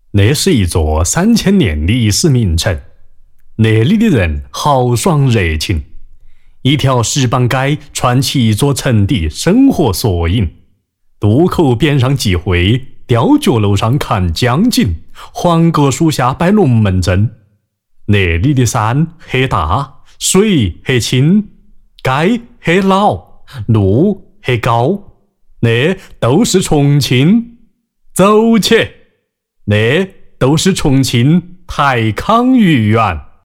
那是一座3000年历史名城，那里的人豪爽热情。一条石板街串起一座城的生活缩影。渡口边上集会，吊脚楼上看江景，黄葛树下摆龙门阵。那里的山很大，水很清，街很老，路很高，那都是重庆。走起，那都是重庆太康御苑。